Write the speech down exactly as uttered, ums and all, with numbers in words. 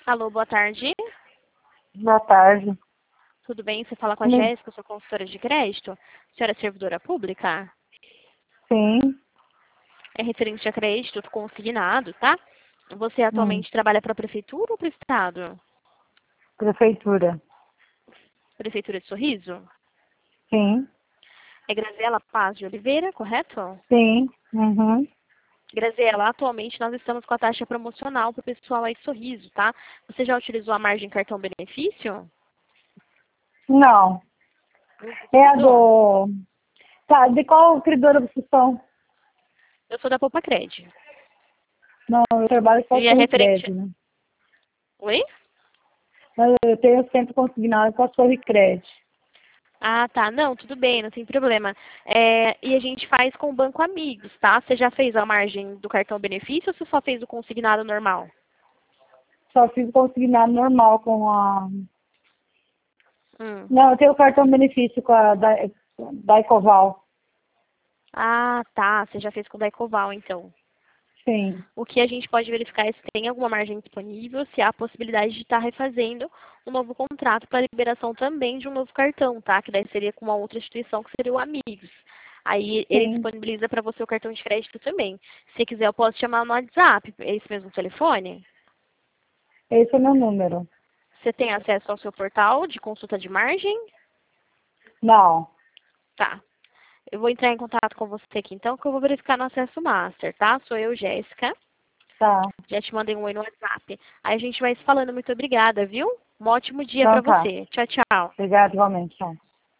Alô, boa tarde. Boa tarde. Tudo bem? Você fala com a Sim. Jéssica, eu sou consultora de crédito. A senhora é servidora pública? Sim. É referente a crédito consignado, tá? Você Hum. atualmente trabalha para a prefeitura ou para o estado? Prefeitura. Prefeitura de Sorriso? Sim. É Graziela Paz de Oliveira, correto? Sim. Uhum. Graziela, atualmente nós estamos com a taxa promocional para o pessoal aí de Sorriso, tá? Você já utilizou a margem cartão benefício? Não. É a Utilizou? do... Tá, de qual credora vocês são? Eu sou da Poupa Cred. Não, eu trabalho com a E é referente... Sorricred, né? Oi? Mas eu tenho sempre consignado com a Sorricred. Ah, tá. Não, tudo bem, não tem problema. É, e a gente faz com o Banco Amigos, tá? Você já fez a margem do cartão benefício ou você só fez o consignado normal? Só fiz consignado normal com a... Hum. Não, eu tenho cartão benefício com a da, da Ecoval. Ah, tá. Você já fez com o Daicoval, então. Sim. O que a gente pode verificar é se tem alguma margem disponível, se há a possibilidade de estar refazendo um novo contrato para liberação também de um novo cartão, tá? Que daí seria com uma outra instituição, que seria o Amigos. Aí ele Sim. disponibiliza para você o cartão de crédito também. Se quiser, eu posso chamar no WhatsApp, é esse mesmo telefone? Esse é o meu número. Você tem acesso ao seu portal de consulta de margem? Não. Tá. Eu vou entrar em contato com você aqui então, que eu vou verificar no acesso master, tá? Sou eu, Jéssica. Tá. Já te mandei um oi no WhatsApp. Aí a gente vai se falando. Muito obrigada, viu? Um ótimo dia Então pra tá. você. Tchau, tchau. Obrigada igualmente. Tchau.